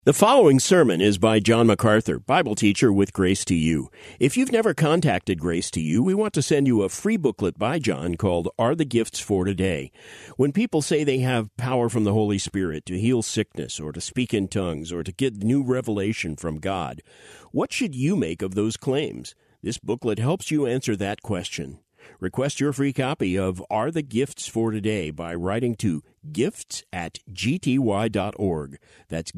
The following sermon is by John MacArthur, Bible teacher with Grace to You. If you've never contacted Grace to You, we want to send you a free booklet by John called Are the Gifts for Today? When people say they have power from the Holy Spirit to heal sickness or to speak in tongues or to get new revelation from God, what should you make of those claims? This booklet helps you answer that question. Request your free copy of Are the Gifts for Today by writing to gifts@gty.org. That's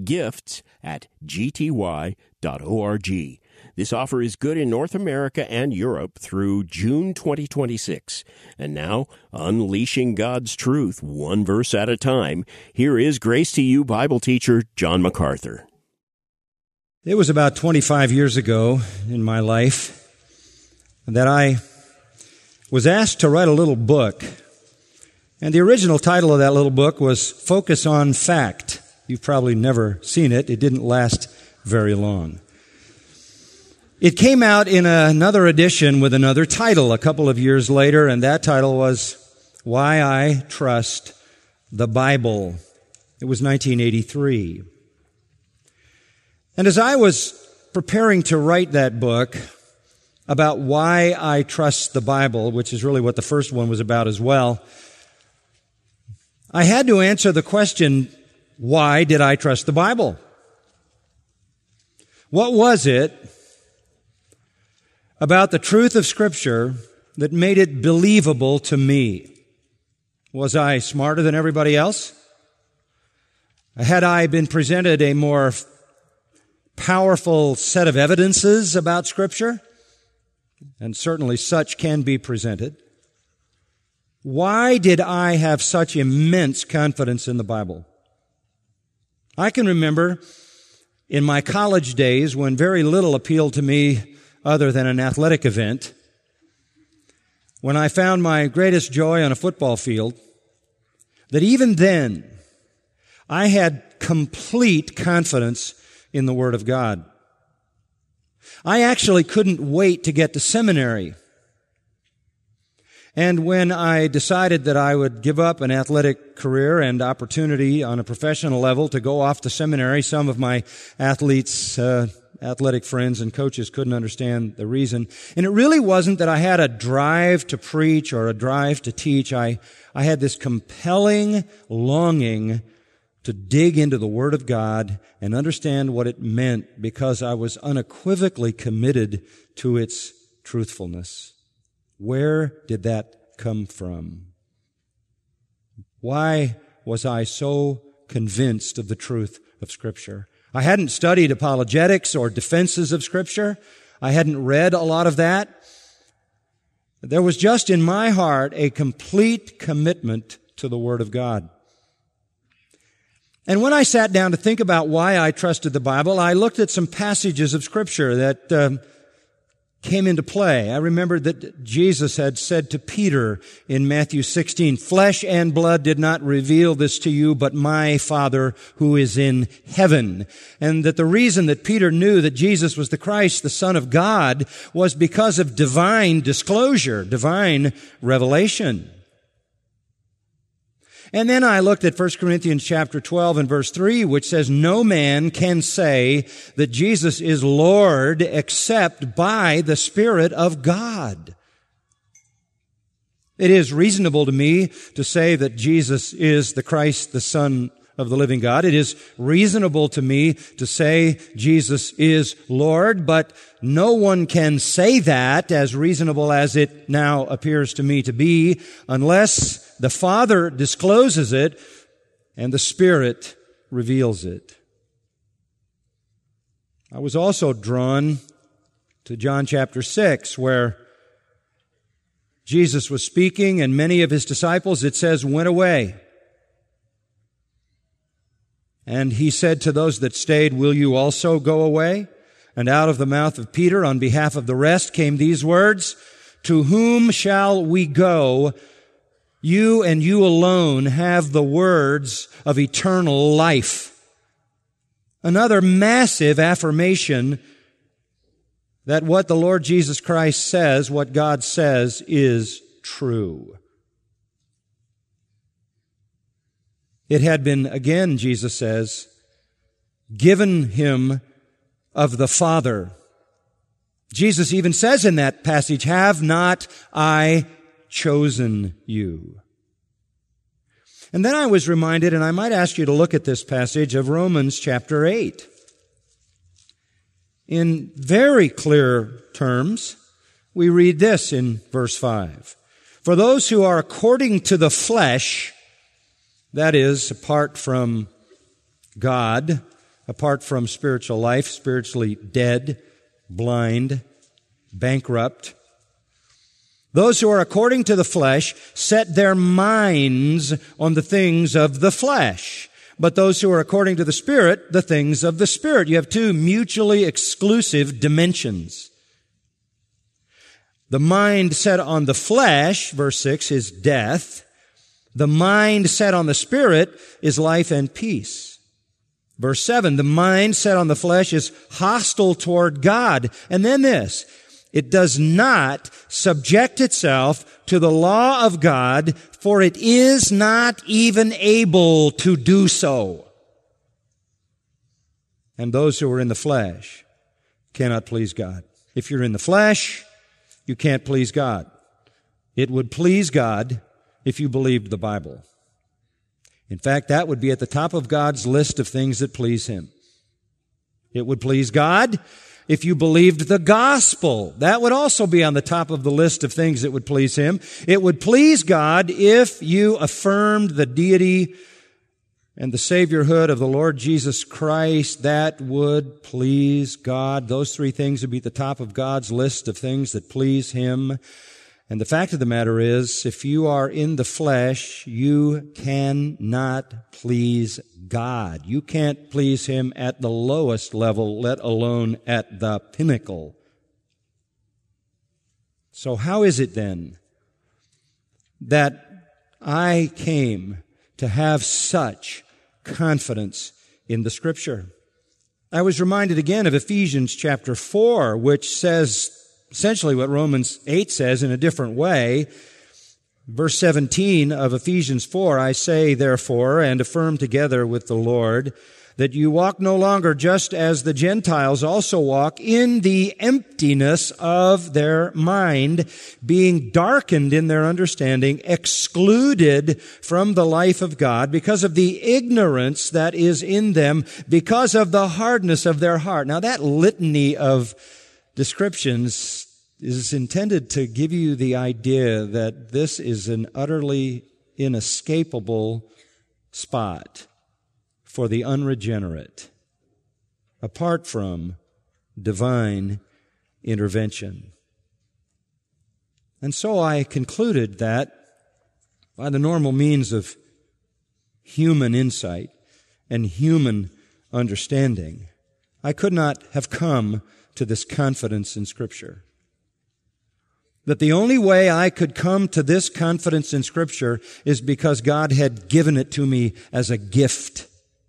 gifts@gty.org. This offer is good in North America and Europe through June 2026. And now, unleashing God's truth one verse at a time, here is Grace to You Bible teacher John MacArthur. It was about 25 years ago in my life that I was asked to write a little book. And the original title of that little book was Focus on Fact. You've probably never seen it. It didn't last very long. It came out in another edition with another title a couple of years later, and that title was Why I Trust the Bible. It was 1983. And as I was preparing to write that book about why I trust the Bible, which is really what the first one was about as well, I had to answer the question, why did I trust the Bible? What was it about the truth of Scripture that made it believable to me? Was I smarter than everybody else? Had I been presented a more powerful set of evidences about Scripture? And certainly such can be presented. Why did I have such immense confidence in the Bible? I can remember in my college days when very little appealed to me other than an athletic event, when I found my greatest joy on a football field, that even then I had complete confidence in the Word of God. I actually couldn't wait to get to seminary. And when I decided that I would give up an athletic career and opportunity on a professional level to go off to seminary, some of my athletic friends and coaches couldn't understand the reason. And it really wasn't that I had a drive to preach or a drive to teach. I had this compelling longing to dig into the Word of God and understand what it meant because I was unequivocally committed to its truthfulness. Where did that come from? Why was I so convinced of the truth of Scripture? I hadn't studied apologetics or defenses of Scripture. I hadn't read a lot of that. There was just in my heart a complete commitment to the Word of God. And when I sat down to think about why I trusted the Bible, I looked at some passages of Scripture that came into play. I remembered that Jesus had said to Peter in Matthew 16, "Flesh and blood did not reveal this to you, but my Father who is in heaven." And that the reason that Peter knew that Jesus was the Christ, the Son of God, was because of divine disclosure, divine revelation. And then I looked at 1 Corinthians chapter 12 and verse 3, which says, "No man can say that Jesus is Lord except by the Spirit of God." It is reasonable to me to say that Jesus is the Christ, the Son of the living God. It is reasonable to me to say Jesus is Lord, but no one can say that as reasonable as it now appears to me to be unless the Father discloses it and the Spirit reveals it. I was also drawn to John chapter 6, where Jesus was speaking and many of His disciples, it says, went away. And He said to those that stayed, "Will you also go away?" And out of the mouth of Peter, on behalf of the rest, came these words, "To whom shall we go? You and you alone have the words of eternal life." Another massive affirmation that what the Lord Jesus Christ says, what God says, is true. It had been, again, Jesus says, given him of the Father. Jesus even says in that passage, have not I chosen you? And then I was reminded, and I might ask you to look at this passage of Romans chapter 8. In very clear terms, we read this in verse 5. For those who are according to the flesh, that is, apart from God, apart from spiritual life, spiritually dead, blind, bankrupt, those who are according to the flesh set their minds on the things of the flesh. But those who are according to the Spirit, the things of the Spirit. You have two mutually exclusive dimensions. The mind set on the flesh, verse 6, is death. The mind set on the Spirit is life and peace. Verse 7, the mind set on the flesh is hostile toward God. And then this, it does not subject itself to the law of God, for it is not even able to do so. And those who are in the flesh cannot please God. If you're in the flesh, you can't please God. It would please God if you believed the Bible. In fact, that would be at the top of God's list of things that please Him. It would please God if you believed the gospel. That would also be on the top of the list of things that would please Him. It would please God if you affirmed the deity and the saviorhood of the Lord Jesus Christ. That would please God. Those three things would be at the top of God's list of things that please Him. And the fact of the matter is, if you are in the flesh, you cannot please God. You can't please Him at the lowest level, let alone at the pinnacle. So how is it then that I came to have such confidence in the Scripture? I was reminded again of Ephesians chapter 4, which says essentially what Romans 8 says in a different way. Verse 17 of Ephesians 4, I say, therefore, and affirm together with the Lord, that you walk no longer just as the Gentiles also walk, in the emptiness of their mind, being darkened in their understanding, excluded from the life of God because of the ignorance that is in them, because of the hardness of their heart. Now that litany of descriptions is intended to give you the idea that this is an utterly inescapable spot for the unregenerate, apart from divine intervention. And so I concluded that by the normal means of human insight and human understanding, I could not have come to this confidence in Scripture. That the only way I could come to this confidence in Scripture is because God had given it to me as a gift.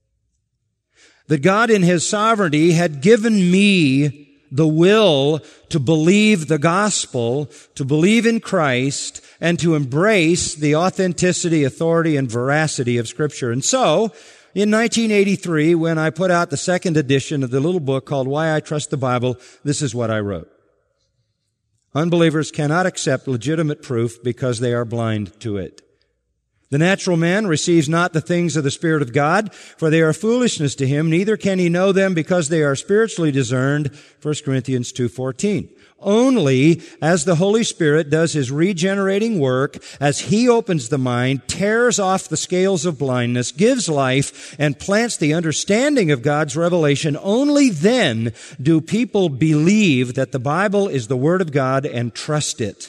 That God in His sovereignty had given me the will to believe the gospel, to believe in Christ, and to embrace the authenticity, authority, and veracity of Scripture. And so, in 1983, when I put out the second edition of the little book called Why I Trust the Bible, this is what I wrote. Unbelievers cannot accept legitimate proof because they are blind to it. The natural man receives not the things of the Spirit of God, for they are foolishness to him, neither can he know them because they are spiritually discerned, 1 Corinthians 2:14. Only as the Holy Spirit does His regenerating work, as He opens the mind, tears off the scales of blindness, gives life, and plants the understanding of God's revelation, only then do people believe that the Bible is the Word of God and trust it.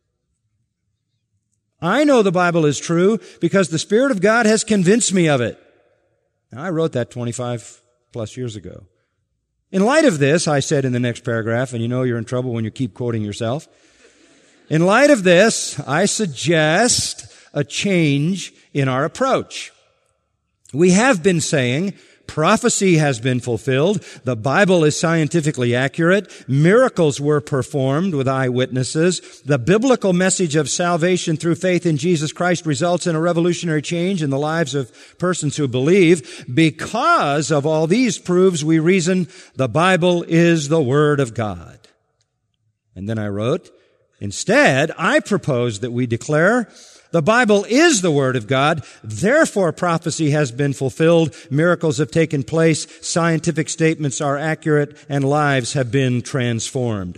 I know the Bible is true because the Spirit of God has convinced me of it. Now, I wrote that 25 plus years ago. In light of this, I said in the next paragraph, and you know you're in trouble when you keep quoting yourself. In light of this, I suggest a change in our approach. We have been saying, Prophecy has been fulfilled. The Bible is scientifically accurate. Miracles were performed with eyewitnesses. The biblical message of salvation through faith in Jesus Christ results in a revolutionary change in the lives of persons who believe. Because of all these proofs, we reason the Bible is the Word of God. And then I wrote, instead, I propose that we declare the Bible is the Word of God, therefore prophecy has been fulfilled, miracles have taken place, scientific statements are accurate, and lives have been transformed.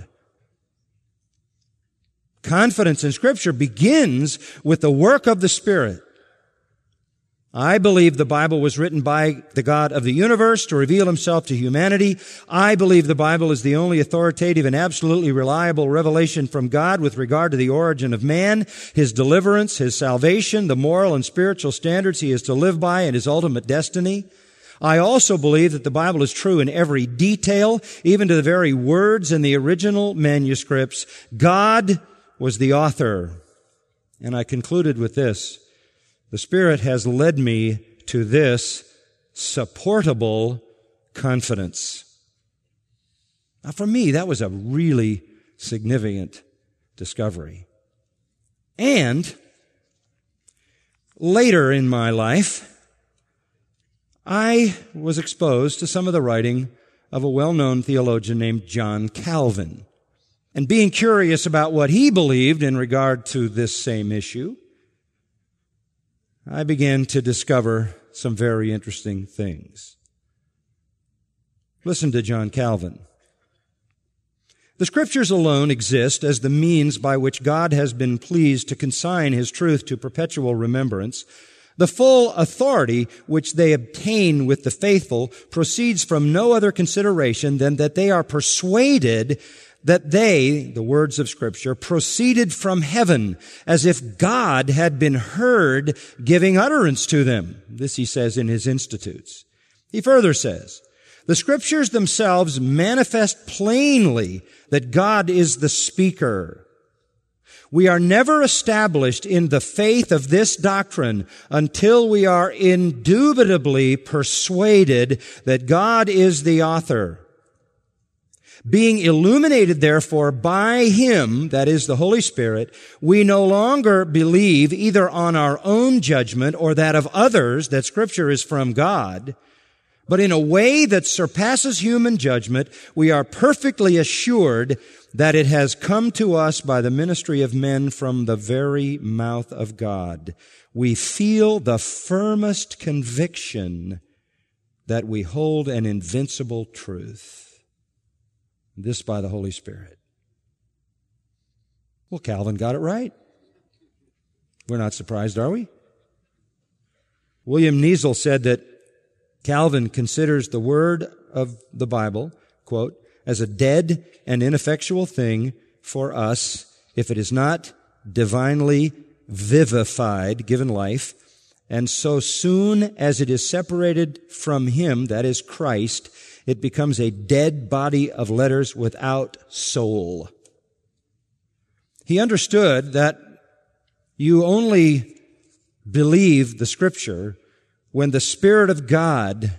Confidence in Scripture begins with the work of the Spirit. I believe the Bible was written by the God of the universe to reveal Himself to humanity. I believe the Bible is the only authoritative and absolutely reliable revelation from God with regard to the origin of man, His deliverance, His salvation, the moral and spiritual standards He is to live by, and His ultimate destiny. I also believe that the Bible is true in every detail, even to the very words in the original manuscripts. God was the author. And I concluded with this. The Spirit has led me to this supportable confidence. Now, for me, that was a really significant discovery. And later in my life, I was exposed to some of the writing of a well-known theologian named John Calvin. And being curious about what he believed in regard to this same issue, I began to discover some very interesting things. Listen to John Calvin. The Scriptures alone exist as the means by which God has been pleased to consign His truth to perpetual remembrance. The full authority which they obtain with the faithful proceeds from no other consideration than that they are persuaded that they, the words of Scripture, proceeded from heaven as if God had been heard giving utterance to them. This he says in his Institutes. He further says, the Scriptures themselves manifest plainly that God is the speaker. We are never established in the faith of this doctrine until we are indubitably persuaded that God is the author. Being illuminated, therefore, by Him, that is the Holy Spirit, we no longer believe either on our own judgment or that of others that Scripture is from God, but in a way that surpasses human judgment, we are perfectly assured that it has come to us by the ministry of men from the very mouth of God. We feel the firmest conviction that we hold an invincible truth. This by the Holy Spirit. Well, Calvin got it right. We're not surprised, are we? William Niesel said that Calvin considers the word of the Bible, quote, as a dead and ineffectual thing for us if it is not divinely vivified, given life, and so soon as it is separated from Him, that is Christ, it becomes a dead body of letters without soul. He understood that you only believe the Scripture when the Spirit of God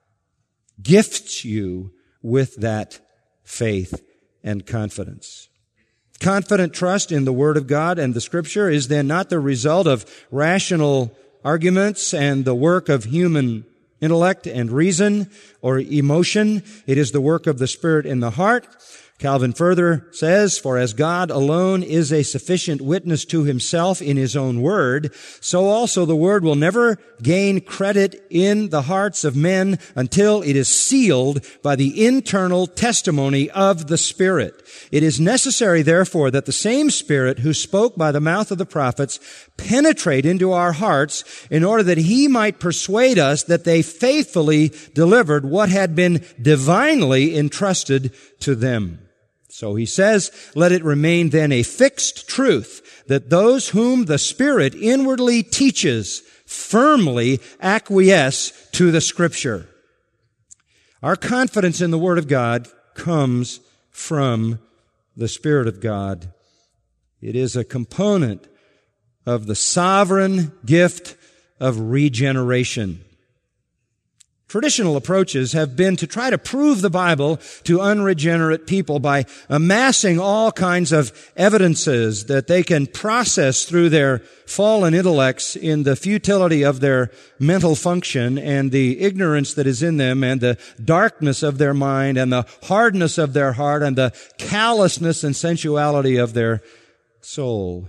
gifts you with that faith and confidence. Confident trust in the Word of God and the Scripture is then not the result of rational arguments and the work of human intellect and reason or emotion. It is the work of the Spirit in the heart. Calvin further says, for as God alone is a sufficient witness to Himself in His own Word, so also the Word will never gain credit in the hearts of men until it is sealed by the internal testimony of the Spirit. It is necessary, therefore, that the same Spirit who spoke by the mouth of the prophets penetrate into our hearts in order that He might persuade us that they faithfully delivered what had been divinely entrusted to them. So he says, let it remain then a fixed truth that those whom the Spirit inwardly teaches firmly acquiesce to the Scripture. Our confidence in the Word of God comes from the Spirit of God. It is a component of the sovereign gift of regeneration. traditional approaches have been to try to prove the Bible to unregenerate people by amassing all kinds of evidences that they can process through their fallen intellects in the futility of their mental function and the ignorance that is in them and the darkness of their mind and the hardness of their heart and the callousness and sensuality of their soul.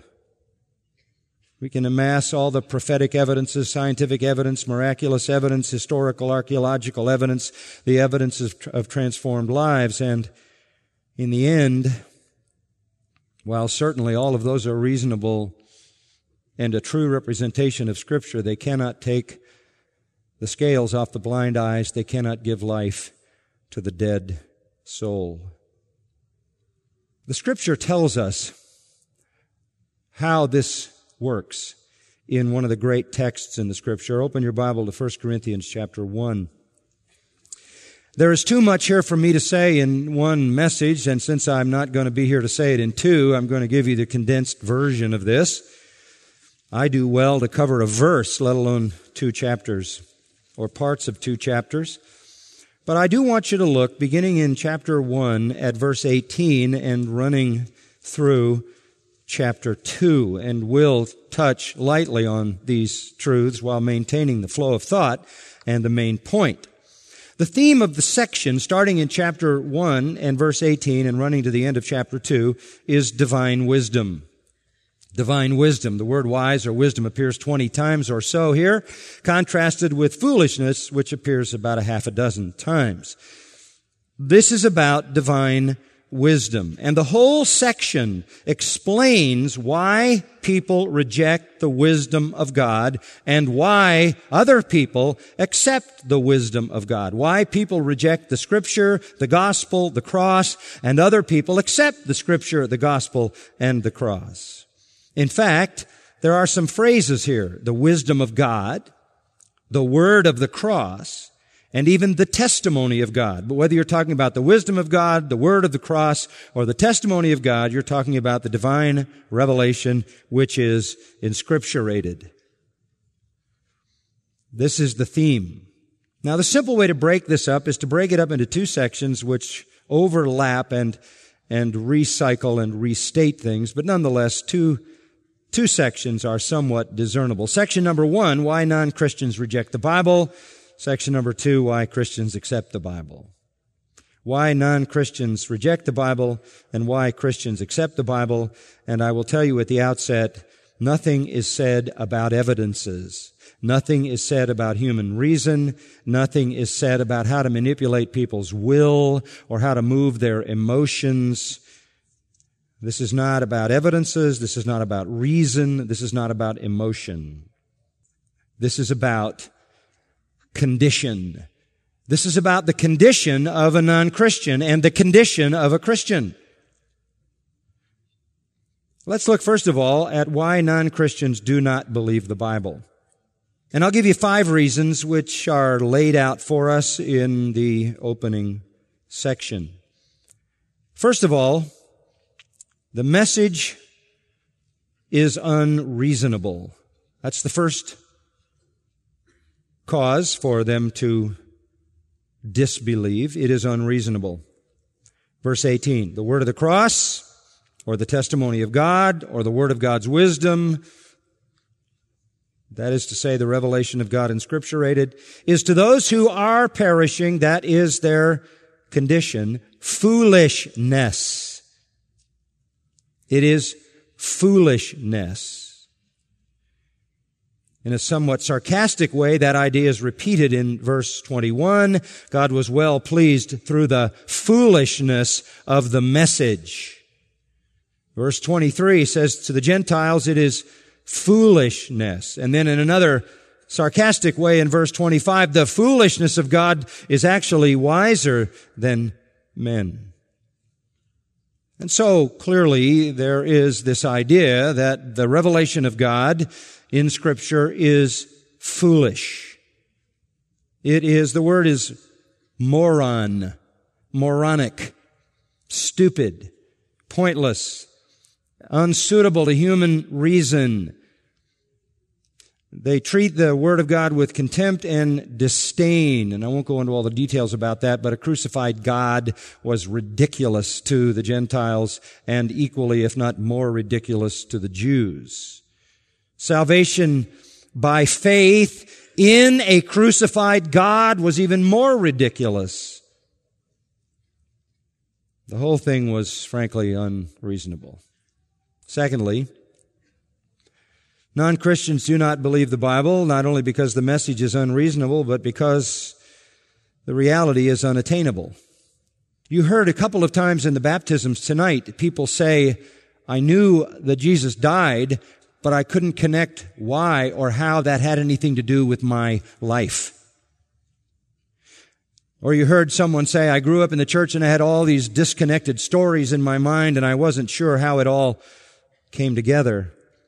We can amass all the prophetic evidences, scientific evidence, miraculous evidence, historical, archaeological evidence, the evidence of transformed lives. And in the end, while certainly all of those are reasonable and a true representation of Scripture, they cannot take the scales off the blind eyes. They cannot give life to the dead soul. The Scripture tells us how this works in one of the great texts in the Scripture. Open your Bible to 1 Corinthians chapter 1. There is too much here for me to say in one message, and since I'm not going to be here to say it in two, I'm going to give you the condensed version of this. I do well to cover a verse, let alone 2 chapters, or parts of 2 chapters. But I do want you to look, beginning in chapter 1 at verse 18 and running through chapter 2, and we'll touch lightly on these truths while maintaining the flow of thought and the main point. The theme of the section, starting in chapter 1 and verse 18 and running to the end of chapter 2, is divine wisdom. Divine wisdom. The word wise or wisdom appears 20 times or so here, contrasted with foolishness, which appears about a half a dozen times. This is about divine wisdom. And the whole section explains why people reject the wisdom of God and why other people accept the wisdom of God. Why people reject the Scripture, the gospel, the cross, and other people accept the Scripture, the gospel, and the cross. In fact, there are some phrases here. The wisdom of God, the word of the cross, and even the testimony of God. But whether you're talking about the wisdom of God, the word of the cross, or the testimony of God, you're talking about the divine revelation which is inscripturated. This is the theme. Now, the simple way to break this up is to break it up into 2 sections which overlap and recycle and restate things, but nonetheless, two sections are somewhat discernible. Section number 1, why non-Christians reject the Bible. Section number 2, why Christians accept the Bible. Why non-Christians reject the Bible and why Christians accept the Bible. And I will tell you at the outset, nothing is said about evidences. Nothing is said about human reason. Nothing is said about how to manipulate people's will or how to move their emotions. This is not about evidences. This is not about reason. This is not about emotion. This is about condition. This is about the condition of a non-Christian and the condition of a Christian. Let's look first of all at why non-Christians do not believe the Bible. And I'll give you 5 reasons which are laid out for us in the opening section. First of all, the message is unreasonable. That's the first cause for them to disbelieve. It is unreasonable. Verse 18, the word of the cross, or the testimony of God, or the word of God's wisdom, that is to say, the revelation of God inscripturated, is to those who are perishing, that is their condition, foolishness. It is foolishness. In a somewhat sarcastic way, that idea is repeated in verse 21. God was well pleased through the foolishness of the message. Verse 23 says to the Gentiles, it is foolishness. And then in another sarcastic way in verse 25, the foolishness of God is actually wiser than men. And so clearly there is this idea that the revelation of God in Scripture is foolish. The word is moron, moronic, stupid, pointless, unsuitable to human reason. They treat the Word of God with contempt and disdain. And I won't go into all the details about that, but a crucified God was ridiculous to the Gentiles and equally, if not more ridiculous, to the Jews. Salvation by faith in a crucified God was even more ridiculous. The whole thing was, frankly, unreasonable. Secondly, non-Christians do not believe the Bible, not only because the message is unreasonable, but because the reality is unattainable. You heard a couple of times in the baptisms tonight, people say, I knew that Jesus died, but I couldn't connect why or how that had anything to do with my life. Or you heard someone say, I grew up in the church and I had all these disconnected stories in my mind and I wasn't sure how it all came together.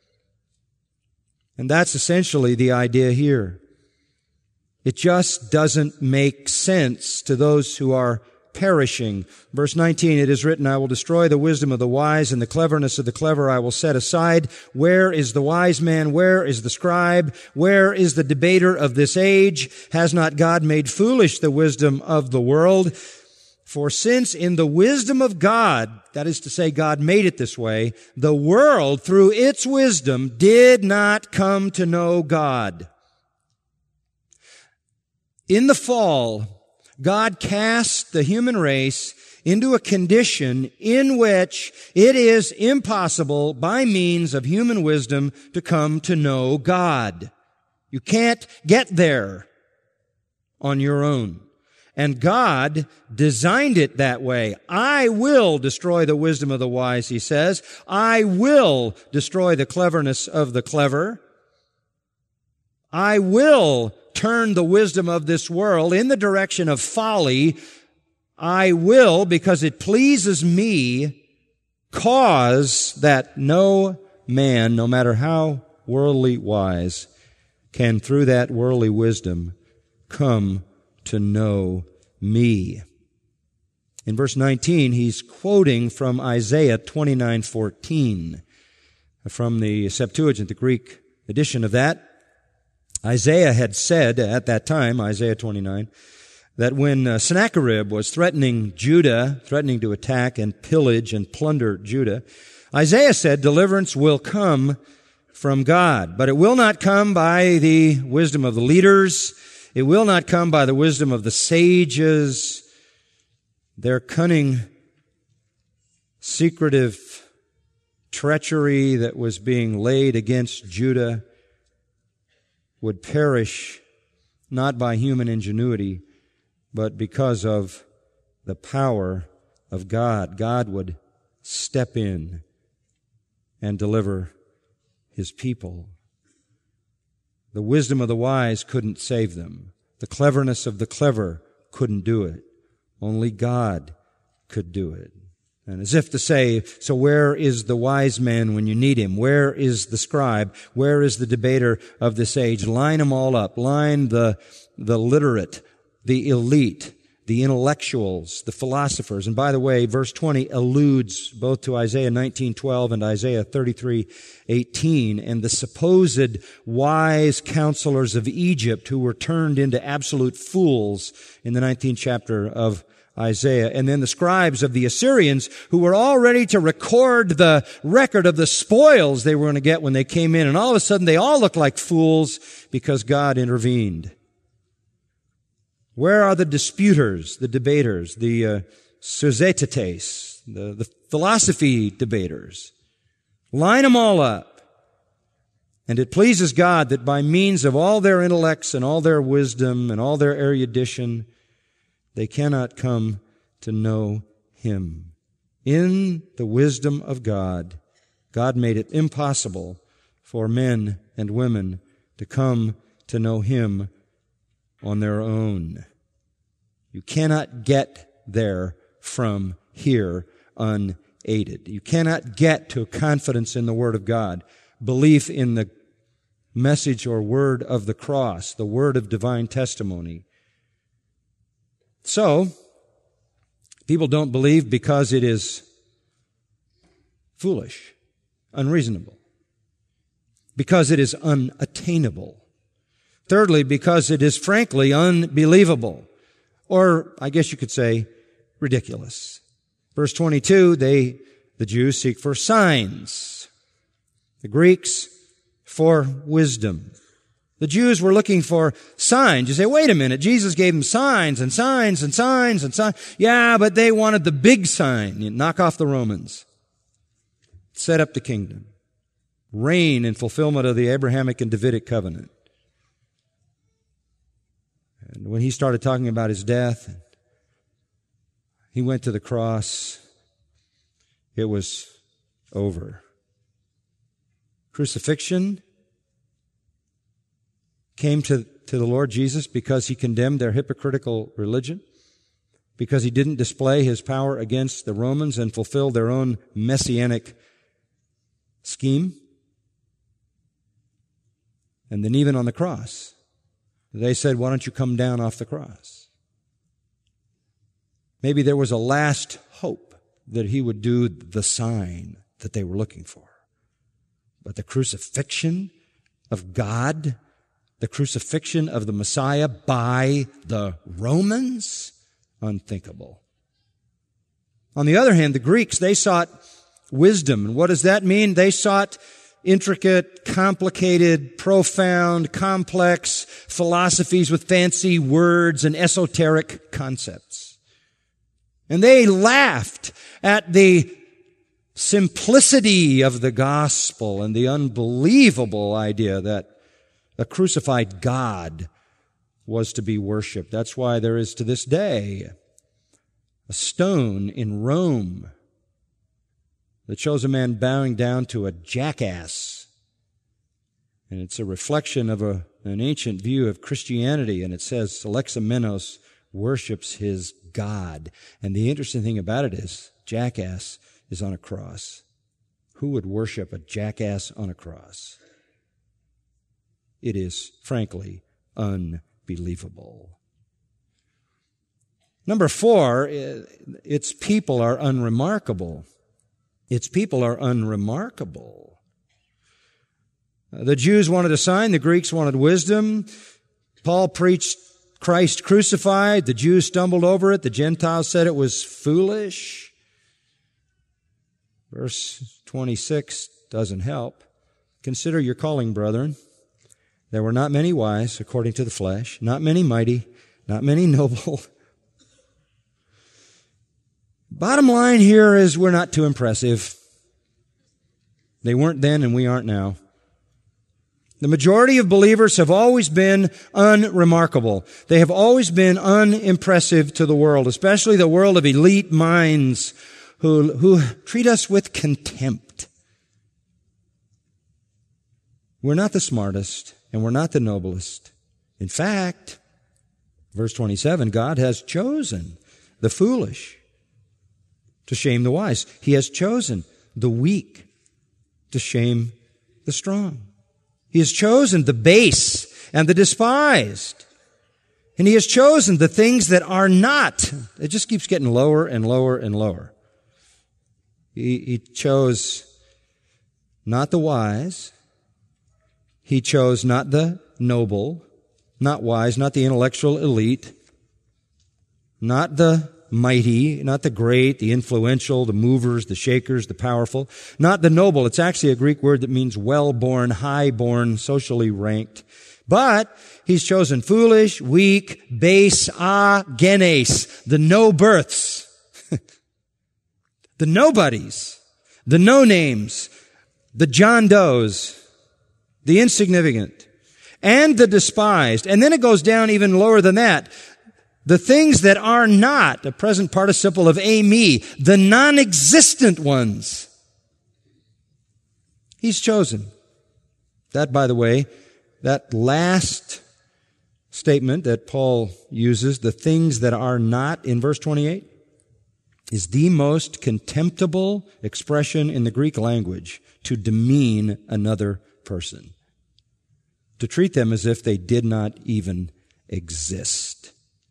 And that's essentially the idea here. It just doesn't make sense to those who are perishing. Verse 19, it is written, I will destroy the wisdom of the wise, and the cleverness of the clever I will set aside. Where is the wise man? Where is the scribe? Where is the debater of this age? Has not God made foolish the wisdom of the world? For since in the wisdom of God, that is to say, God made it this way, the world through its wisdom did not come to know God. In the fall, God cast the human race into a condition in which it is impossible by means of human wisdom to come to know God. You can't get there on your own. And God designed it that way. I will destroy the wisdom of the wise, he says. I will destroy the cleverness of the clever. I will turn the wisdom of this world in the direction of folly. I will, because it pleases me, cause that no man, no matter how worldly wise, can through that worldly wisdom come to know me. In verse 19, he's quoting from Isaiah 29:14, from the Septuagint, the Greek edition of that. Isaiah had said at that time, Isaiah 29, that when Sennacherib was threatening Judah, threatening to attack and pillage and plunder Judah, Isaiah said deliverance will come from God, but it will not come by the wisdom of the leaders. It will not come by the wisdom of the sages. Their cunning, secretive treachery that was being laid against Judah would perish not by human ingenuity, but because of the power of God. God would step in and deliver his people. The wisdom of the wise couldn't save them. The cleverness of the clever couldn't do it. Only God could do it. And as if to say, so where is the wise man when you need him? Where is the scribe? Where is the debater of this age? Line them all up. Line the literate, the elite, the intellectuals, the philosophers. And by the way, verse 20 alludes both to Isaiah 19:12 and Isaiah 33:18 and the supposed wise counselors of Egypt who were turned into absolute fools in the 19th chapter of Isaiah. And then the scribes of the Assyrians who were all ready to record the record of the spoils they were going to get when they came in. And all of a sudden they all look like fools because God intervened. Where are the disputers, the debaters, the sozetites, the philosophy debaters? Line them all up. And it pleases God that by means of all their intellects and all their wisdom and all their erudition, they cannot come to know him. In the wisdom of God, God made it impossible for men and women to come to know him on their own. You cannot get there from here unaided. You cannot get to confidence in the Word of God, belief in the message or word of the cross, the word of divine testimony. So, people don't believe because it is foolish, unreasonable. because it is unattainable. Thirdly, because it is frankly unbelievable. Or, I guess you could say, ridiculous. Verse 22, the Jews seek for signs. The Greeks for wisdom. The Jews were looking for signs. You say, wait a minute, Jesus gave them signs and signs and signs and signs. Yeah, but they wanted the big sign. You knock off the Romans. Set up the kingdom. Reign in fulfillment of the Abrahamic and Davidic covenant. And when he started talking about his death, he went to the cross, it was over. Crucifixion came to the Lord Jesus because he condemned their hypocritical religion, because he didn't display his power against the Romans and fulfill their own messianic scheme. And then even on the cross, they said, why don't you come down off the cross? Maybe there was a last hope that he would do the sign that they were looking for. But the crucifixion of God, the crucifixion of the Messiah by the Romans, unthinkable. On the other hand, the Greeks, they sought wisdom. And what does that mean? They sought intricate, complicated, profound, complex philosophies with fancy words and esoteric concepts. And they laughed at the simplicity of the gospel and the unbelievable idea that a crucified God was to be worshiped. That's why there is to this day a stone in Rome that shows a man bowing down to a jackass. And it's a reflection of an ancient view of Christianity, and it says Alexamenos worships his God. And the interesting thing about it is, jackass is on a cross. Who would worship a jackass on a cross? It is, frankly, unbelievable. Number 4, its people are unremarkable. Its people are unremarkable. The Jews wanted a sign, the Greeks wanted wisdom. Paul preached Christ crucified, the Jews stumbled over it, the Gentiles said it was foolish. Verse 26 doesn't help. Consider your calling, brethren. There were not many wise, according to the flesh, not many mighty, not many noble. Bottom line here is we're not too impressive. They weren't then and we aren't now. The majority of believers have always been unremarkable. They have always been unimpressive to the world, especially the world of elite minds who treat us with contempt. We're not the smartest and we're not the noblest. In fact, verse 27, God has chosen the foolish to shame the wise. He has chosen the weak to shame the strong. He has chosen the base and the despised. And he has chosen the things that are not. It just keeps getting lower and lower and lower. He chose not the wise. He chose not the noble, not wise, not the intellectual elite, not the mighty, not the great, the influential, the movers, the shakers, the powerful, not the noble. It's actually a Greek word that means well-born, high-born, socially ranked. But he's chosen foolish, weak, base, agenes, the no-births, the nobodies, the no-names, the John Does, the insignificant, and the despised. And then it goes down even lower than that. The things that are not, a present participle of me, the non-existent ones. He's chosen. That, by the way, that last statement that Paul uses, the things that are not, in verse 28, is the most contemptible expression in the Greek language to demean another person. To treat them as if they did not even exist.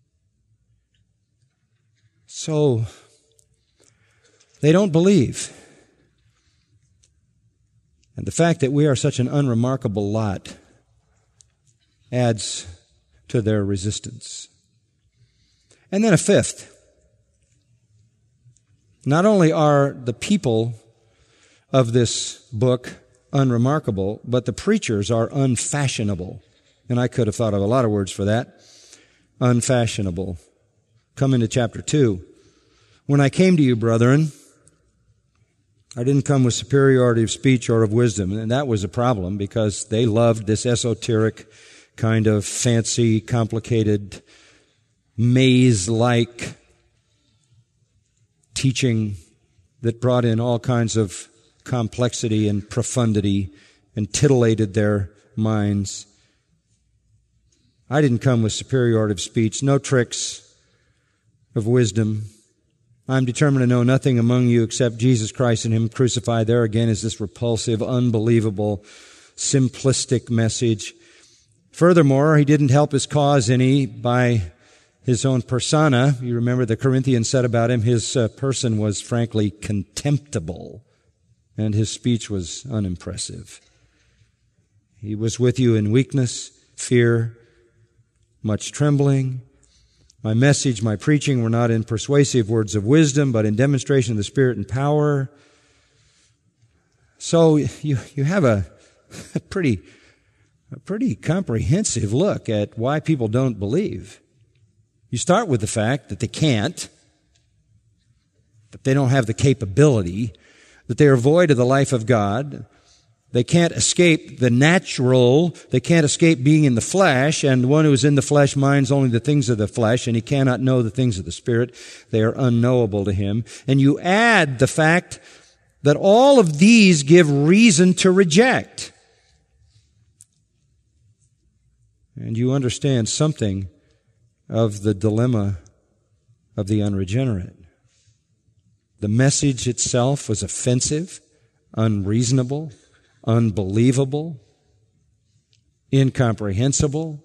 So, they don't believe. And the fact that we are such an unremarkable lot adds to their resistance. And then a fifth. Not only are the people of this book unremarkable, but the preachers are unfashionable. And I could have thought of a lot of words for that. Unfashionable. Come into chapter 2. When I came to you, brethren, I didn't come with superiority of speech or of wisdom. And that was a problem because they loved this esoteric kind of fancy, complicated, maze-like teaching that brought in all kinds of complexity and profundity and titillated their minds. I didn't come with superiority of speech, no tricks of wisdom. I'm determined to know nothing among you except Jesus Christ and Him crucified. There again is this repulsive, unbelievable, simplistic message. Furthermore, he didn't help his cause any by his own persona. You remember the Corinthians said about him, his person was frankly contemptible, and his speech was unimpressive. He was with you in weakness, fear, much trembling. My message, my preaching were not in persuasive words of wisdom, but in demonstration of the Spirit and power. So you have a pretty comprehensive look at why people don't believe. You start with the fact that they can't, that they don't have the capability, that they are void of the life of God. They can't escape the natural. They can't escape being in the flesh, and one who is in the flesh minds only the things of the flesh, and he cannot know the things of the Spirit. They are unknowable to him. And you add the fact that all of these give reason to reject. And you understand something of the dilemma of the unregenerate. The message itself was offensive, unreasonable, unbelievable, incomprehensible.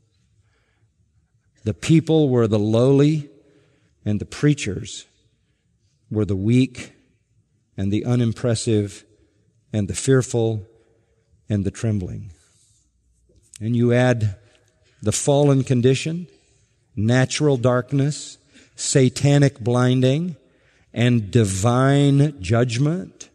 The people were the lowly, and the preachers were the weak, and the unimpressive, and the fearful, and the trembling. And you add the fallen condition, natural darkness, satanic blinding, and divine judgment.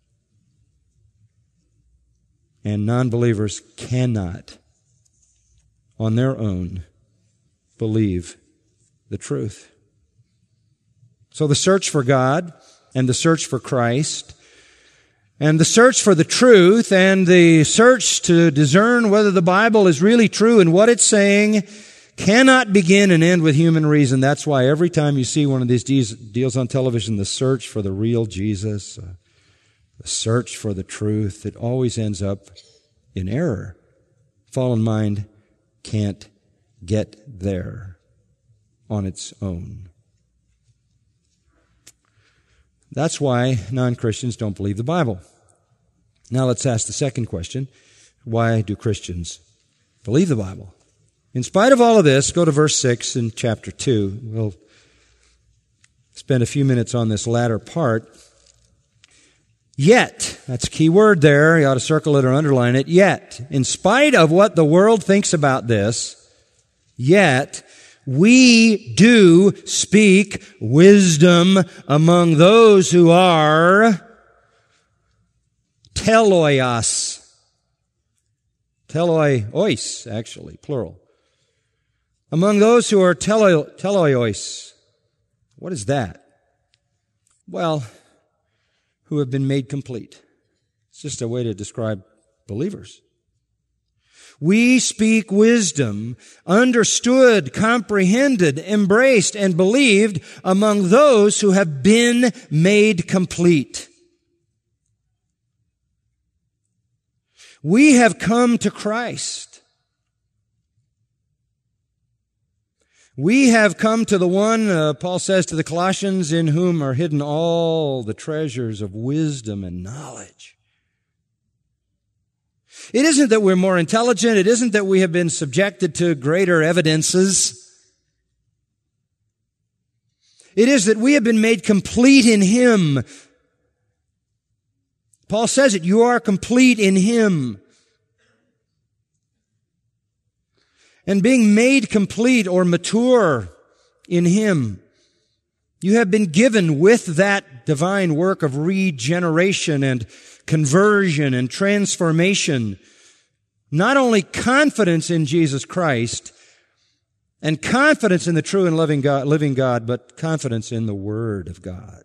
And non-believers cannot, on their own, believe the truth. So the search for God and the search for Christ and the search for the truth and the search to discern whether the Bible is really true and what it's saying cannot begin and end with human reason. That's why every time you see one of these deals on television, the search for the real Jesus, the search for the truth, it always ends up in error. Fallen mind can't get there on its own. That's why non-Christians don't believe the Bible. Now let's ask the second question. Why do Christians believe the Bible? In spite of all of this, go to verse 6 in chapter 2. We'll spend a few minutes on this latter part. Yet, that's a key word there. You ought to circle it or underline it. Yet, in spite of what the world thinks about this, yet we do speak wisdom among those who are teloios. Teloios, actually, plural. Among those who are teloios. What is that? Well, who have been made complete. It's just a way to describe believers. We speak wisdom, understood, comprehended, embraced, and believed among those who have been made complete. We have come to Christ. We have come to the one, Paul says to the Colossians, in whom are hidden all the treasures of wisdom and knowledge. It isn't that we're more intelligent. It isn't that we have been subjected to greater evidences. It is that we have been made complete in Him. Paul says it, you are complete in Him. And being made complete or mature in Him, you have been given with that divine work of regeneration and conversion and transformation, not only confidence in Jesus Christ and confidence in the true and living God, but confidence in the Word of God.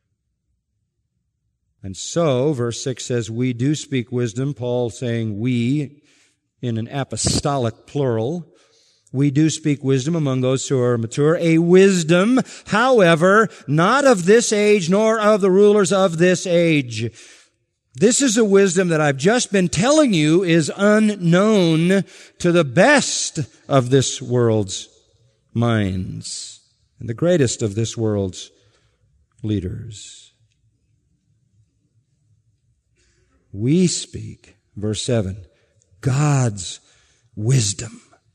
And so, verse 6 says, we do speak wisdom, Paul saying we in an apostolic plural. We do speak wisdom among those who are mature, a wisdom, however, not of this age, nor of the rulers of this age. This is a wisdom that I've just been telling you is unknown to the best of this world's minds and the greatest of this world's leaders. We speak, verse 7, God's wisdom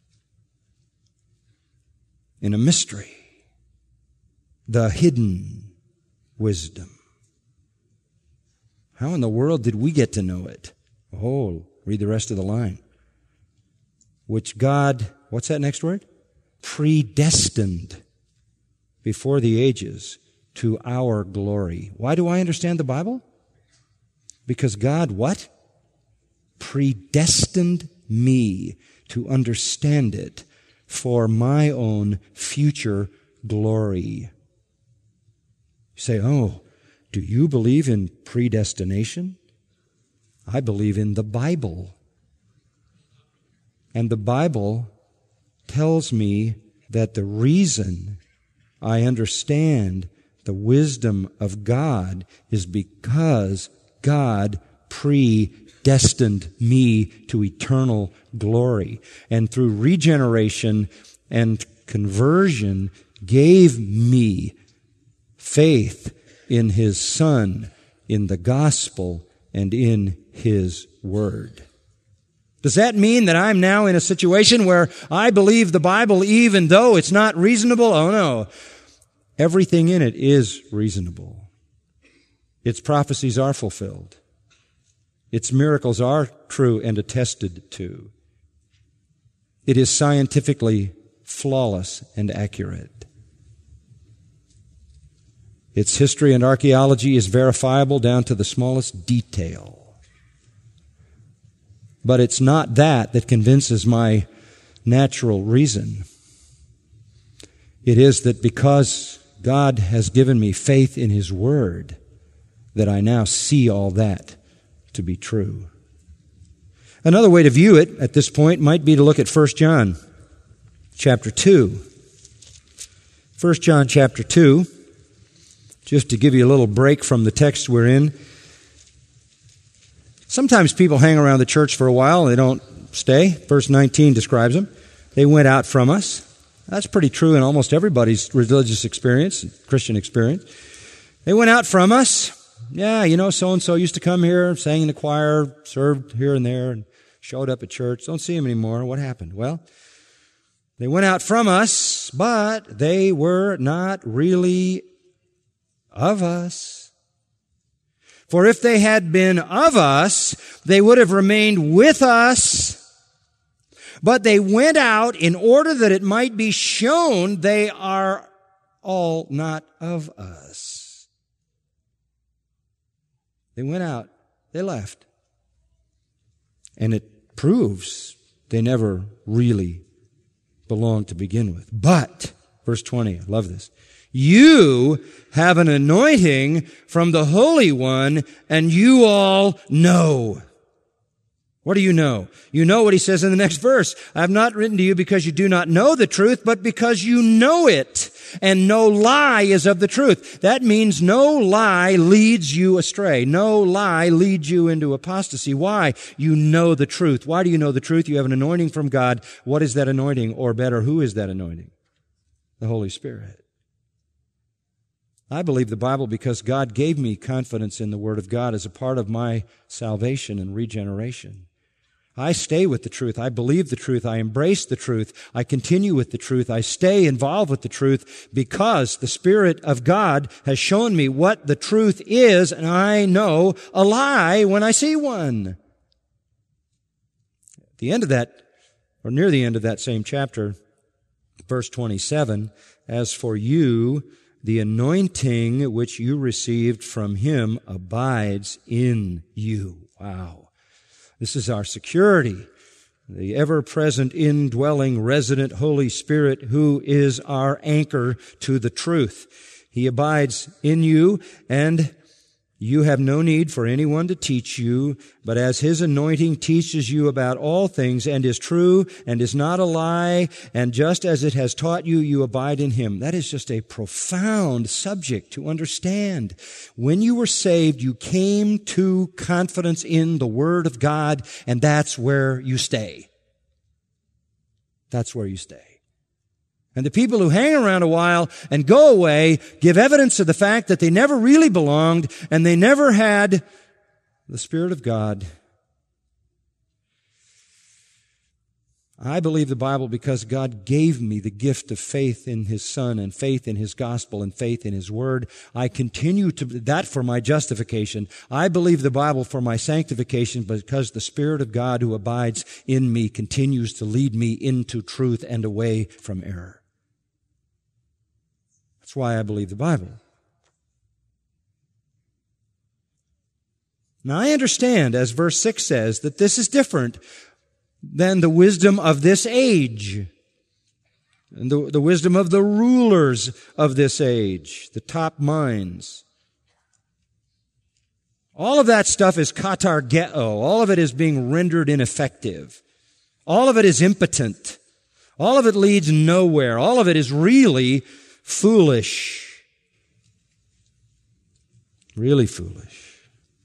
in a mystery, the hidden wisdom. How in the world did we get to know it? Oh, read the rest of the line. Which God, what's that next word? Predestined before the ages to our glory. Why do I understand the Bible? Because God, what? Predestined me to understand it for my own future glory. You say, oh, do you believe in predestination? I believe in the Bible. And the Bible tells me that the reason I understand the wisdom of God is because God predestined me to eternal glory, and through regeneration and conversion gave me faith in His Son, in the gospel, and in His Word. Does that mean that I'm now in a situation where I believe the Bible even though it's not reasonable? Oh no. Everything in it is reasonable. Its prophecies are fulfilled. Its miracles are true and attested to. It is scientifically flawless and accurate. Its history and archaeology is verifiable down to the smallest detail. But it's not that convinces my natural reason. It is that because God has given me faith in His Word, that I now see all that to be true. Another way to view it at this point might be to look at 1 John chapter 2. 1 John chapter 2, just to give you a little break from the text we're in. Sometimes people hang around the church for a while and they don't stay. Verse 19 describes them. They went out from us. That's pretty true in almost everybody's religious experience, Christian experience. They went out from us. Yeah, so-and-so used to come here, sang in the choir, served here and there, and showed up at church. Don't see him anymore. What happened? Well, they went out from us, but they were not really of us. For if they had been of us, they would have remained with us. But they went out in order that it might be shown they are all not of us. They went out. They left. And it proves they never really belonged to begin with. But, verse 20, I love this. You have an anointing from the Holy One, and you all know. What do you know? You know what he says in the next verse. I have not written to you because you do not know the truth, but because you know it, and no lie is of the truth. That means no lie leads you astray. No lie leads you into apostasy. Why? You know the truth. Why do you know the truth? You have an anointing from God. What is that anointing? Or better, who is that anointing? The Holy Spirit. I believe the Bible because God gave me confidence in the Word of God as a part of my salvation and regeneration. I stay with the truth. I believe the truth. I embrace the truth. I continue with the truth. I stay involved with the truth because the Spirit of God has shown me what the truth is, and I know a lie when I see one. At the end of that, or near the end of that same chapter, verse 27, as for you, the anointing which you received from Him abides in you. Wow. This is our security, the ever-present, indwelling, resident Holy Spirit who is our anchor to the truth. He abides in you, and you have no need for anyone to teach you, but as His anointing teaches you about all things and is true and is not a lie, and just as it has taught you, you abide in Him. That is just a profound subject to understand. When you were saved, you came to confidence in the Word of God, and that's where you stay. That's where you stay. And the people who hang around a while and go away give evidence of the fact that they never really belonged and they never had the Spirit of God. I believe the Bible because God gave me the gift of faith in His Son and faith in His gospel and faith in His Word. I continue to that for my justification. I believe the Bible for my sanctification because the Spirit of God who abides in me continues to lead me into truth and away from error. That's why I believe the Bible. Now I understand, as verse 6 says, that this is different than the wisdom of this age, and the wisdom of the rulers of this age, the top minds. All of that stuff is katargeo. All of it is being rendered ineffective. All of it is impotent. All of it leads nowhere. All of it is really foolish. Really foolish.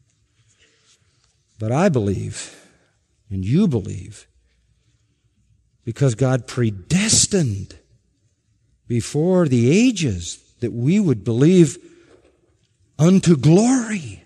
But I believe, and you believe, because God predestined before the ages that we would believe unto glory.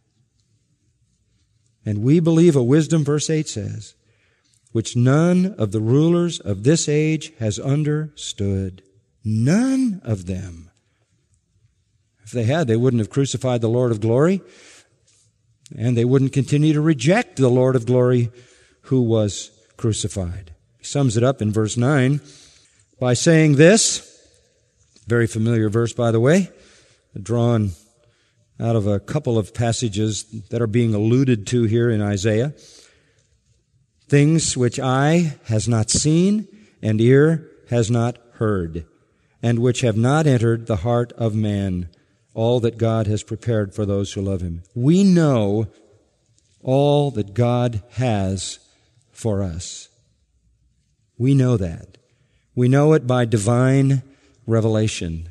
And we believe a wisdom, verse 8 says, which none of the rulers of this age has understood. None of them. If they had, they wouldn't have crucified the Lord of glory, and they wouldn't continue to reject the Lord of glory who was crucified. He sums it up in verse 9 by saying this, very familiar verse, by the way, drawn out of a couple of passages that are being alluded to here in Isaiah. Things which eye has not seen and ear has not heard, and which have not entered the heart of man, all that God has prepared for those who love Him. We know all that God has for us. We know that. We know it by divine revelation.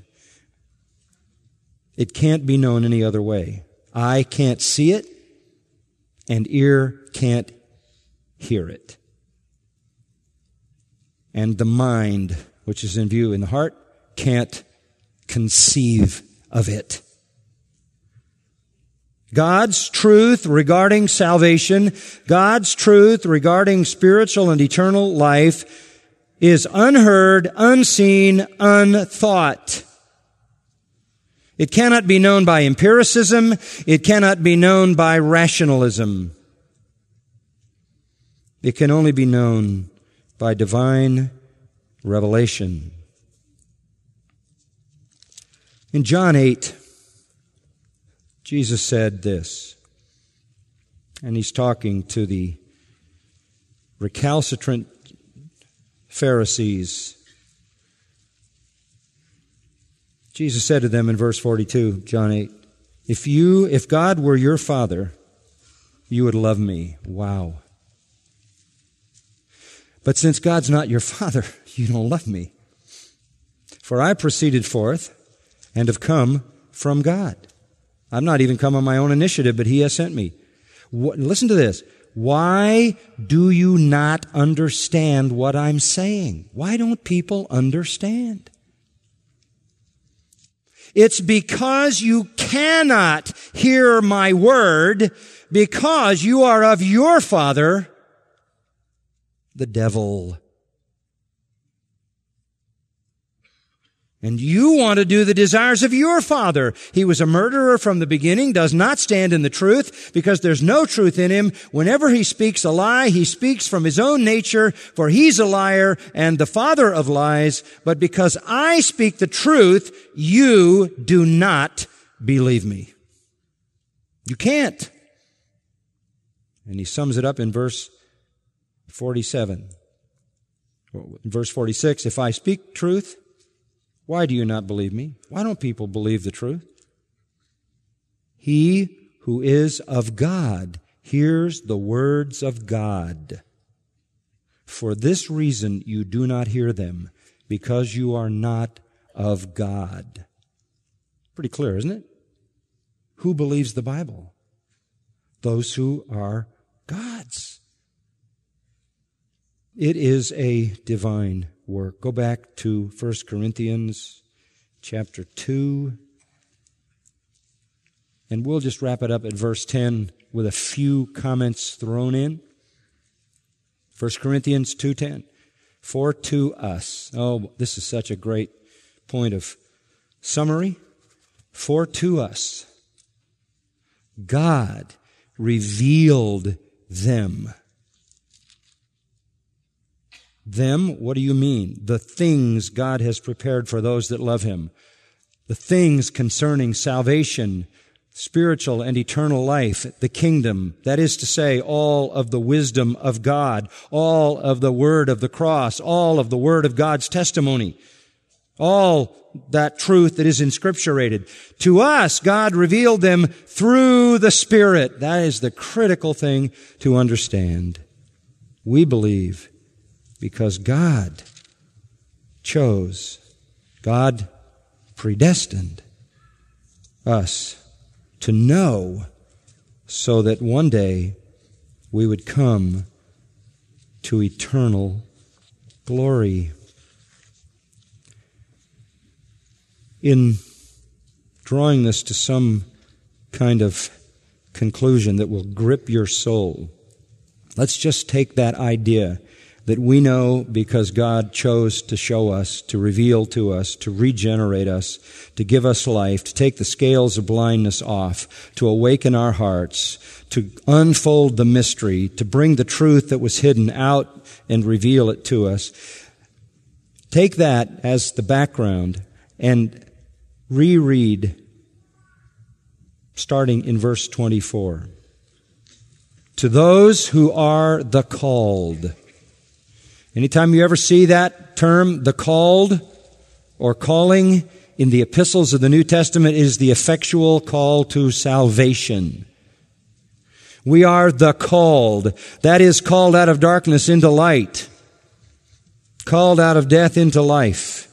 It can't be known any other way. Eye can't see it, and ear can't hear it. And the mind, which is in view in the heart, can't conceive of it. God's truth regarding salvation, God's truth regarding spiritual and eternal life is unheard, unseen, unthought. It cannot be known by empiricism. It cannot be known by rationalism. It can only be known by divine revelation. In John 8, Jesus said this, and He's talking to the recalcitrant Pharisees. Jesus said to them in verse 42, John 8, if God were your Father, you would love me. Wow. But since God's not your Father, you don't love me. For I proceeded forth and have come from God. I've not even come on my own initiative, but He has sent me. Listen to this. Why do you not understand what I'm saying? Why don't people understand? It's because you cannot hear my word because you are of your father, the devil. And you want to do the desires of your father. He was a murderer from the beginning, does not stand in the truth, because there's no truth in him. Whenever he speaks a lie, he speaks from his own nature, for he's a liar and the father of lies. But because I speak the truth, you do not believe me. You can't. And he sums it up in verse 47. In verse 46, if I speak truth, why do you not believe me? Why don't people believe the truth? He who is of God hears the words of God. For this reason you do not hear them, because you are not of God. Pretty clear, isn't it? Who believes the Bible? Those who are God's. It is a divine work. Go back to 1 Corinthians chapter 2. And we'll just wrap it up at verse 10 with a few comments thrown in. 1 Corinthians 2:10. For to us. Oh, this is such a great point of summary. For to us, God revealed them. Them, what do you mean? The things God has prepared for those that love Him. The things concerning salvation, spiritual and eternal life, the kingdom, that is to say, all of the wisdom of God, all of the word of the cross, all of the word of God's testimony, all that truth that is inscripturated. To us, God revealed them through the Spirit. That is the critical thing to understand. We believe because God chose, God predestined us to know so that one day we would come to eternal glory. In drawing this to some kind of conclusion that will grip your soul, let's just take that idea that we know because God chose to show us, to reveal to us, to regenerate us, to give us life, to take the scales of blindness off, to awaken our hearts, to unfold the mystery, to bring the truth that was hidden out and reveal it to us. Take that as the background and reread starting in verse 24. To those who are the called. Anytime you ever see that term, the called or calling, in the epistles of the New Testament, it is the effectual call to salvation. We are the called. That is, called out of darkness into light. Called out of death into life.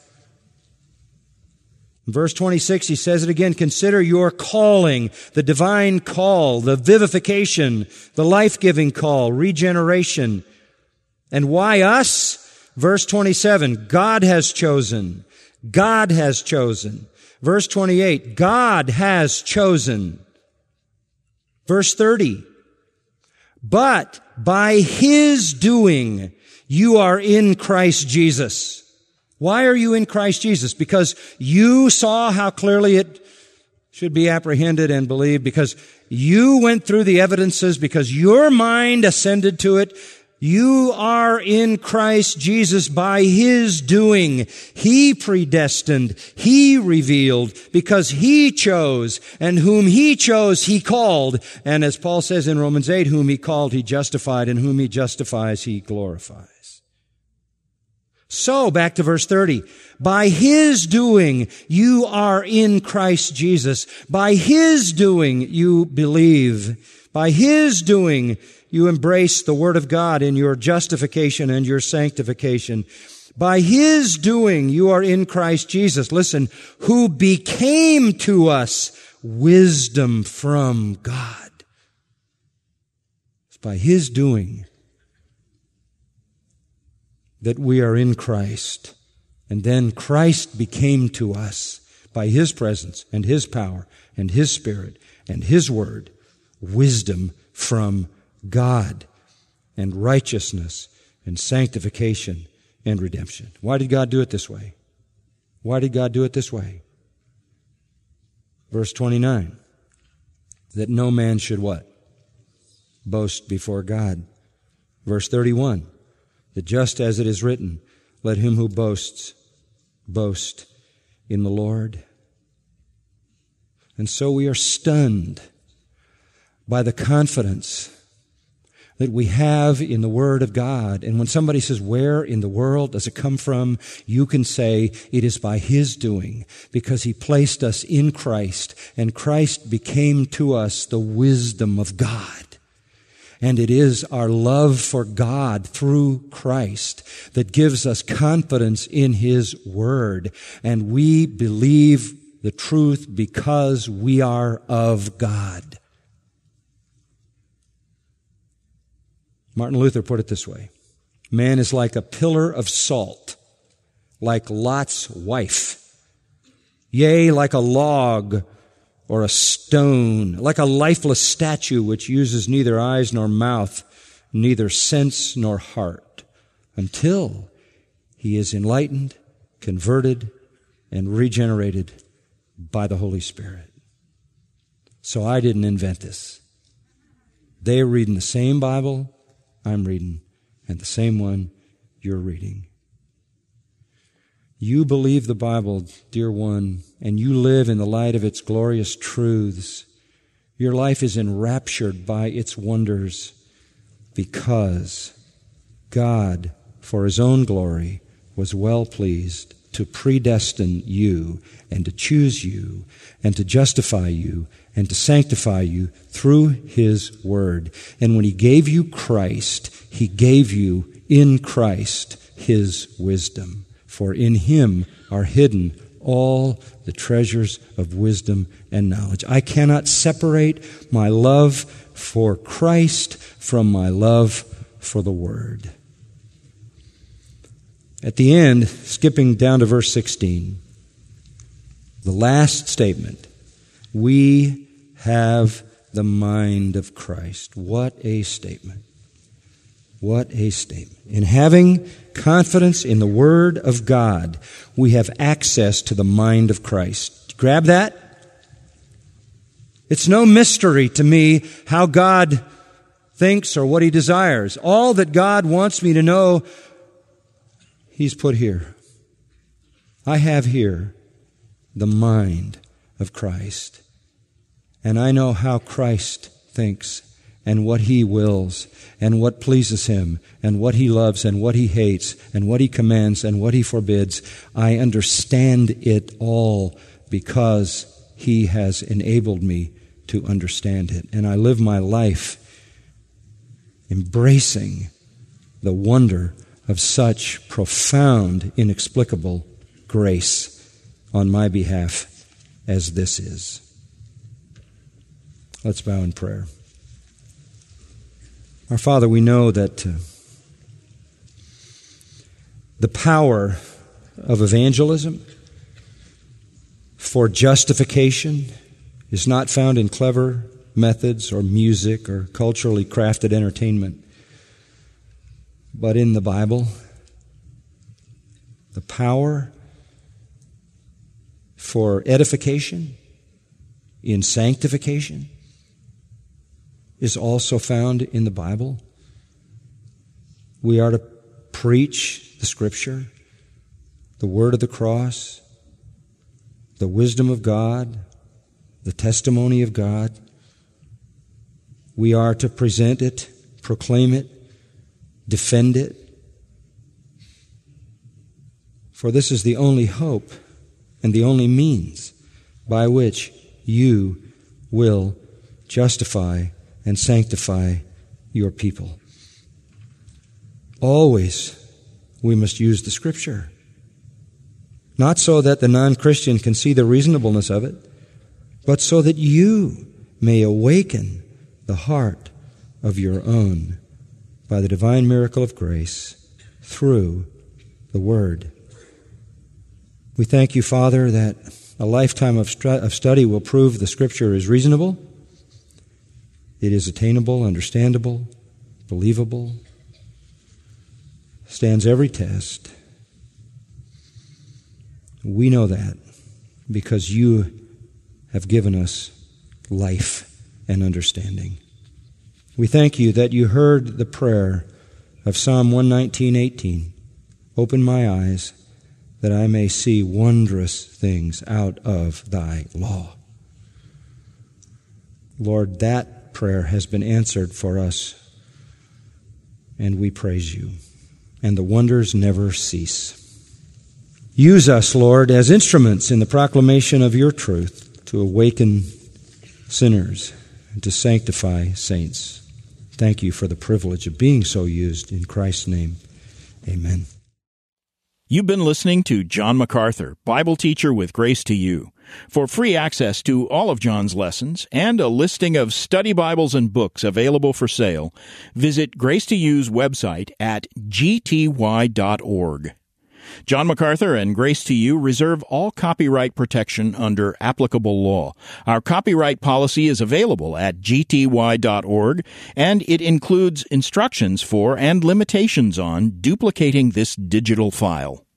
In verse 26, he says it again, consider your calling, the divine call, the vivification, the life-giving call, regeneration. And why us? Verse 27, God has chosen. God has chosen. Verse 28, God has chosen. Verse 30, but by His doing, you are in Christ Jesus. Why are you in Christ Jesus? Because you saw how clearly it should be apprehended and believed, because you went through the evidences, because your mind ascended to it. You are in Christ Jesus by His doing. He predestined. He revealed because He chose, and whom He chose, He called. And as Paul says in Romans 8, whom He called, He justified, and whom He justifies, He glorifies. So, back to verse 30. By His doing, you are in Christ Jesus. By His doing, you believe. By His doing, you embrace the Word of God in your justification and your sanctification. By His doing, you are in Christ Jesus. Listen, who became to us wisdom from God. It's by His doing that we are in Christ. And then Christ became to us by His presence and His power and His Spirit and His Word, wisdom from God, and righteousness and sanctification and redemption. Why did God do it this way? Why did God do it this way? Verse 29, that no man should what? Boast before God. Verse 31, that just as it is written, let him who boasts, boast in the Lord. And so we are stunned by the confidence that we have in the Word of God. And when somebody says, where in the world does it come from? You can say, it is by His doing, because He placed us in Christ, and Christ became to us the wisdom of God. And it is our love for God through Christ that gives us confidence in His Word. And we believe the truth because we are of God. Martin Luther put it this way: man is like a pillar of salt, like Lot's wife. Yea, like a log or a stone, like a lifeless statue which uses neither eyes nor mouth, neither sense nor heart, until he is enlightened, converted, and regenerated by the Holy Spirit. So I didn't invent this. They're reading the same Bible I'm reading, and the same one you're reading. You believe the Bible, dear one, and you live in the light of its glorious truths. Your life is enraptured by its wonders because God, for His own glory, was well pleased to predestine you and to choose you and to justify you and to sanctify you through His Word. And when He gave you Christ, He gave you in Christ His wisdom. For in Him are hidden all the treasures of wisdom and knowledge. I cannot separate my love for Christ from my love for the Word. At the end, skipping down to verse 16, the last statement, we have the mind of Christ. What a statement. What a statement. In having confidence in the Word of God, we have access to the mind of Christ. Grab that? It's no mystery to me how God thinks or what He desires. All that God wants me to know, He's put here. I have here the mind of Christ. And I know how Christ thinks and what He wills and what pleases Him and what He loves and what He hates and what He commands and what He forbids. I understand it all because He has enabled me to understand it. And I live my life embracing the wonder of such profound, inexplicable grace on my behalf as this is. Let's bow in prayer. Our Father, we know that the power of evangelism for justification is not found in clever methods or music or culturally crafted entertainment, but in the Bible. The power for edification in sanctification is also found in the Bible. We are to preach the Scripture, the Word of the cross, the wisdom of God, the testimony of God. We are to present it, proclaim it, defend it. For this is the only hope and the only means by which you will justify and sanctify your people. Always we must use the Scripture. Not so that the non-Christian can see the reasonableness of it, but so that you may awaken the heart of your own by the divine miracle of grace through the Word. We thank you, Father, that a lifetime of study will prove the Scripture is reasonable, it is attainable, understandable, believable. stands every test. We know that because you have given us life and understanding. We thank you that you heard the prayer of Psalm 119:18. Open my eyes that I may see wondrous things out of thy law. Lord, that prayer has been answered for us, and we praise you. And the wonders never cease. Use us, Lord, as instruments in the proclamation of your truth to awaken sinners and to sanctify saints. Thank you for the privilege of being so used. In Christ's name, amen. You've been listening to John MacArthur, Bible teacher with Grace to You. For free access to all of John's lessons and a listing of study Bibles and books available for sale, visit Grace to You's website at gty.org. John MacArthur and Grace to You reserve all copyright protection under applicable law. Our copyright policy is available at gty.org, and it includes instructions for and limitations on duplicating this digital file.